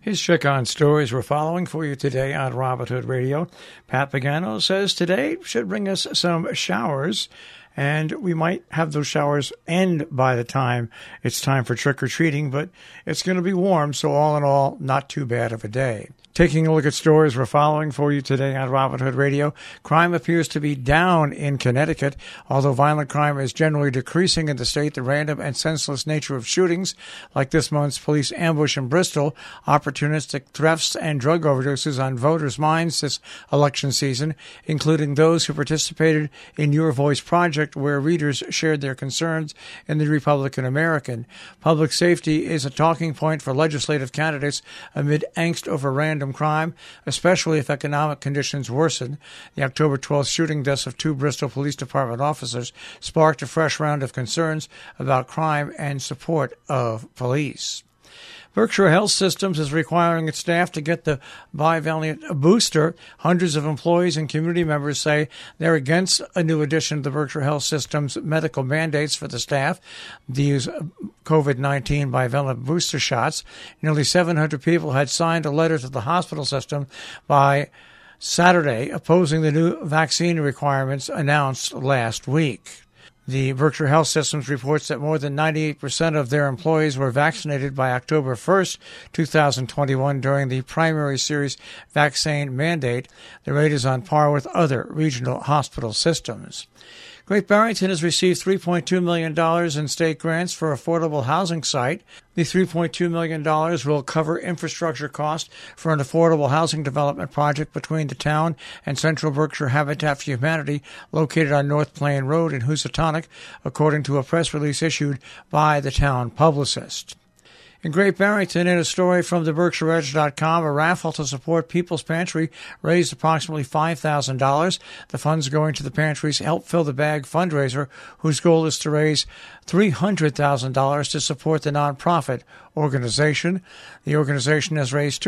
His check on stories we're following for you today on Robin Hood Radio. Pat Pagano says today should bring us some showers, and we might have those showers end by the time it's time for trick-or-treating, but it's going to be warm, so all in all, not too bad of a day. Taking a look at stories we're following for you today on Robin Hood Radio, crime appears to be down in Connecticut. Although violent crime is generally decreasing in the state, the random and senseless nature of shootings, like this month's police ambush in Bristol, opportunistic thefts and drug overdoses on voters' minds this election season, including those who participated in Your Voice Project, where readers shared their concerns in the Republican American. Public safety is a talking point for legislative candidates amid angst over random crime, especially if economic conditions worsen. The October 12th shooting deaths of 2 Bristol Police Department officers sparked a fresh round of concerns about crime and support of police. Berkshire Health Systems is requiring its staff to get the bivalent booster. Hundreds of employees and community members say they're against a new addition to the Berkshire Health Systems medical mandates for the staff to use COVID-19 bivalent booster shots. Nearly 700 people had signed a letter to the hospital system by Saturday opposing the new vaccine requirements announced last week. The Berkshire Health Systems reports that more than 98% of their employees were vaccinated by October 1st, 2021 during the primary series vaccine mandate. The rate is on par with other regional hospital systems. Great Barrington has received $3.2 million in state grants for affordable housing site. The $3.2 million will cover infrastructure costs for an affordable housing development project between the town and Central Berkshire Habitat for Humanity located on North Plain Road in Housatonic, according to a press release issued by the town publicist. In Great Barrington, in a story from the BerkshireEdge.com, a raffle to support People's Pantry raised approximately $5,000. The funds going to the pantry's Help Fill the Bag fundraiser, whose goal is to raise $300,000 to support the nonprofit organization. The organization has raised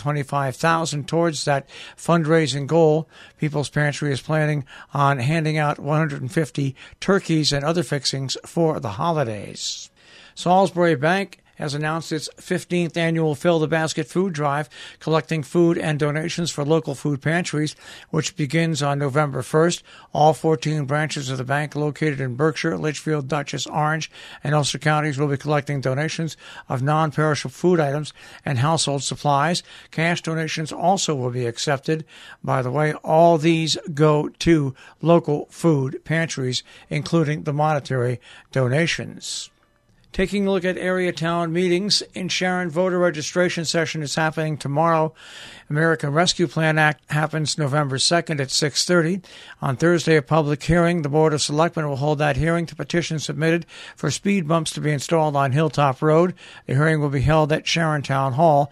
$225,000 towards that fundraising goal. People's Pantry is planning on handing out 150 turkeys and other fixings for the holidays. Salisbury Bank has announced its 15th annual Fill the Basket food drive, collecting food and donations for local food pantries, which begins on November 1st. All 14 branches of the bank located in Berkshire, Litchfield, Dutchess, Orange, and Ulster counties will be collecting donations of non-perishable food items and household supplies. Cash donations also will be accepted. By the way, all these go to local food pantries, including the monetary donations. Taking a look at area town meetings, in Sharon, voter registration session is happening tomorrow. American Rescue Plan Act happens November 2nd at 6:30. On Thursday, a public hearing. The Board of Selectmen will hold that hearing to petitions submitted for speed bumps to be installed on Hilltop Road. The hearing will be held at Sharon Town Hall,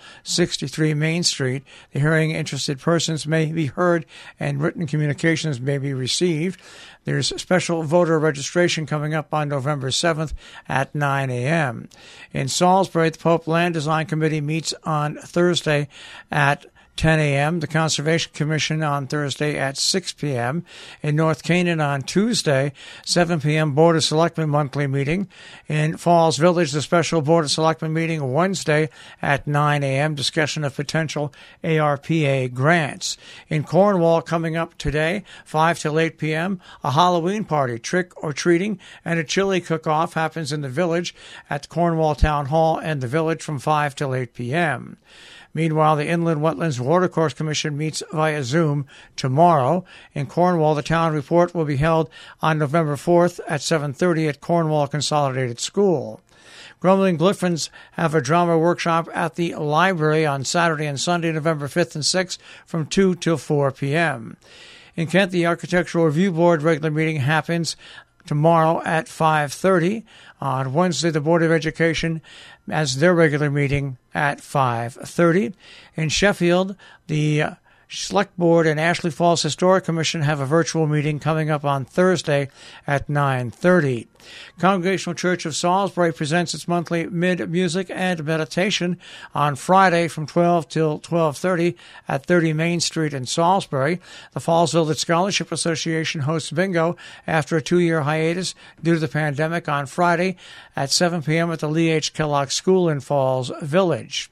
63 Main Street. The hearing, interested persons may be heard and written communications may be received. There's special voter registration coming up on November 7th at 9 a.m. In Salisbury, the Pope Land Design Committee meets on Thursday at 10 a.m., the Conservation Commission on Thursday at 6 p.m. In North Canaan on Tuesday, 7 p.m., Board of Selectmen monthly meeting. In Falls Village, the special Board of Selectmen meeting Wednesday at 9 a.m., discussion of potential ARPA grants. In Cornwall, coming up today, 5 till 8 p.m., a Halloween party, trick-or-treating, and a chili cook-off happens in the village at Cornwall Town Hall and the village from 5 till 8 p.m. Meanwhile, the Inland Wetlands Watercourse Commission meets via Zoom tomorrow. In Cornwall, the town report will be held on November 4th at 7:30 at Cornwall Consolidated School. Grumbling Griffins have a drama workshop at the library on Saturday and Sunday, November 5th and 6th from 2 till 4 p.m. In Kent, the Architectural Review Board regular meeting happens tomorrow at 5:30. On Wednesday, the Board of Education has their regular meeting at 5:30. In Sheffield, the Select Board and Ashley Falls Historic Commission have a virtual meeting coming up on Thursday at 9:30. Congregational Church of Salisbury presents its monthly mid-music and meditation on Friday from 12 till 12:30 at 30 Main Street in Salisbury. The Falls Village Scholarship Association hosts bingo after a 2-year hiatus due to the pandemic on Friday at 7 p.m. at the Lee H. Kellogg School in Falls Village.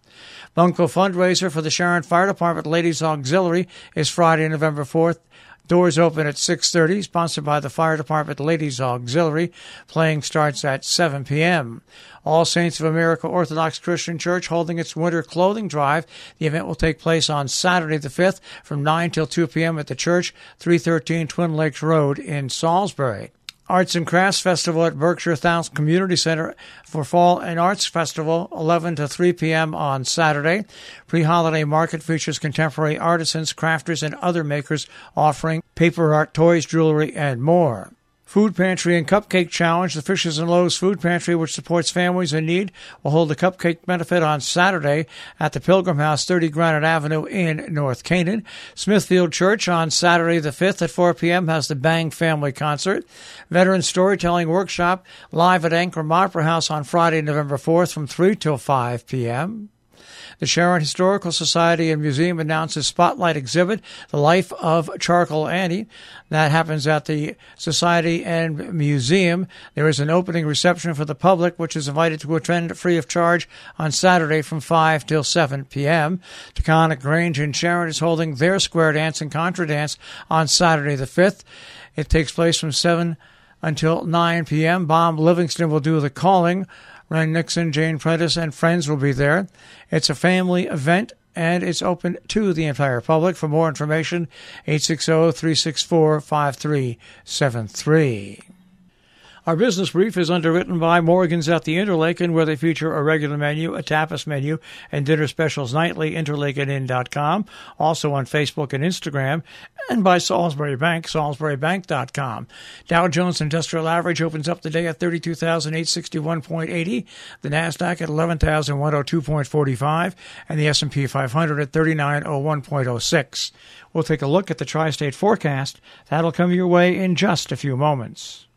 Bunko fundraiser for the Sharon Fire Department Ladies Auxiliary is Friday, November 4th. Doors open at 6:30, sponsored by the Fire Department Ladies Auxiliary. Playing starts at 7 p.m. All Saints of America Orthodox Christian Church holding its winter clothing drive. The event will take place on Saturday the 5th from 9 till 2 p.m. at the church, 313 Twin Lakes Road in Salisbury. Arts and Crafts Festival at Berkshire Thales Community Center for Fall and Arts Festival, 11 to 3 p.m. on Saturday. Pre-holiday market features contemporary artisans, crafters, and other makers offering paper art, toys, jewelry, and more. Food Pantry and Cupcake Challenge. The Fishes and Loaves Food Pantry, which supports families in need, will hold a cupcake benefit on Saturday at the Pilgrim House, 30 Granite Avenue in North Canaan. Smithfield Church on Saturday the 5th at 4 p.m. has the Bang Family Concert. Veteran Storytelling Workshop live at Ankrum Opera House on Friday, November 4th from 3 till 5 p.m. The Sharon Historical Society and Museum announces Spotlight exhibit, The Life of Charcoal Annie. That happens at the Society and Museum. There is an opening reception for the public, which is invited to attend free of charge on Saturday from 5 till 7 p.m. Taconic Grange in Sharon is holding their square dance and contra dance on Saturday the 5th. It takes place from 7 until 9 p.m. Bob Livingston will do the calling. Ren Nixon, Jane Prentice, and friends will be there. It's a family event, and it's open to the entire public. For more information, 860-364-5373. Our business brief is underwritten by Morgan's at the Interlaken, where they feature a regular menu, a tapas menu, and dinner specials nightly, interlakeninn.com, also on Facebook and Instagram, and by Salisbury Bank, salisburybank.com. Dow Jones Industrial Average opens up the day at 32,861.80, the NASDAQ at 11,102.45, and the S&P 500 at 3901.06. We'll take a look at the tri-state forecast. That'll come your way in just a few moments.